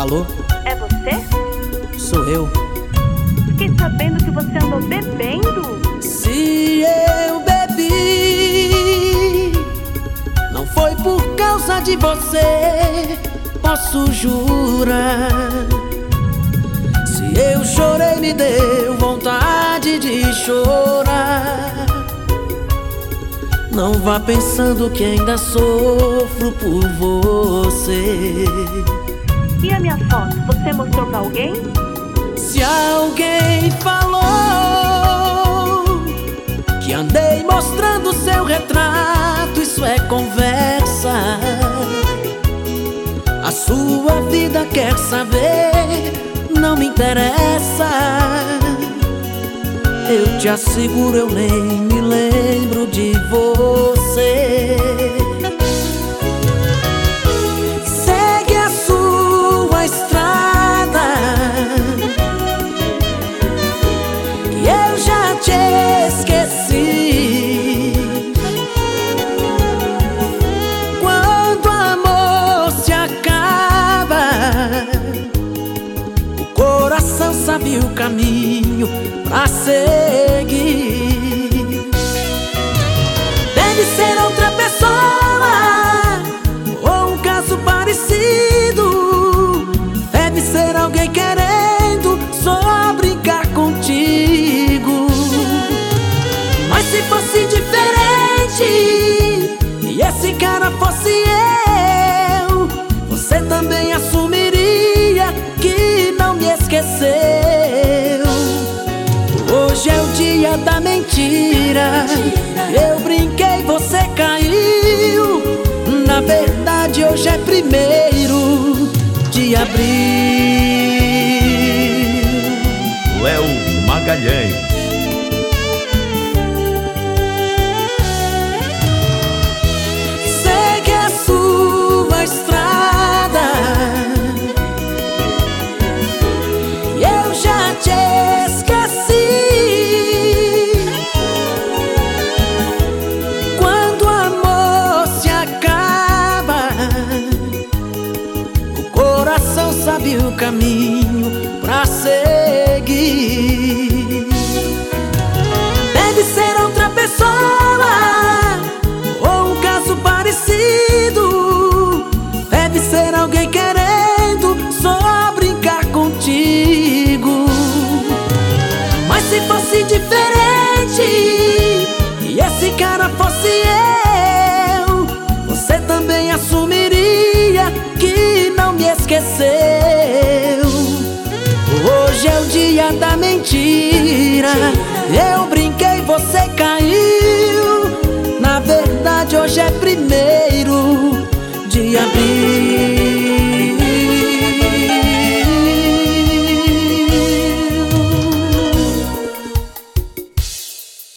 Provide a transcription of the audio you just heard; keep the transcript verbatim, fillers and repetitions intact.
Alô? É você? Sou eu. Fiquei sabendo que você andou bebendo. Se eu bebi, não foi por causa de você, posso jurar. Se eu chorei, me deu vontade de chorar. Não vá pensando que ainda sofro por você. E a minha foto, você mostrou pra alguém? Se alguém falou que andei mostrando seu retrato, isso é conversa. A sua vida quer saber, não me interessa. Eu te asseguro, eu nem me lembro de você. Segue a sua estrada, e eu já te esqueci. Quando o amor se acaba, o coração sabe o caminho pra seguir. Deve ser outra pessoa, ou um caso parecido. Deve ser alguém querendo só brincar contigo. Mas se fosse diferente e esse cara fosse eu, você também assumiria que não me esqueceu. Hoje é o dia da mentira. Eu brinquei, você caiu. Na verdade hoje é primeiro de abril. Léo Magalhães. Segue a sua estrada, e eu já te esqueci. Quando o amor se acaba, o coração sabe o caminho pra seguir. Deve ser outra pessoa, ou um caso parecido. Deve ser alguém querendo só brincar contigo. Mas se fosse diferente e esse cara fosse eu, você também assumiria que não me esqueceu. Hoje é o dia da mentira. Eu brinquei, você caiu. Na verdade hoje é primeiro de abril.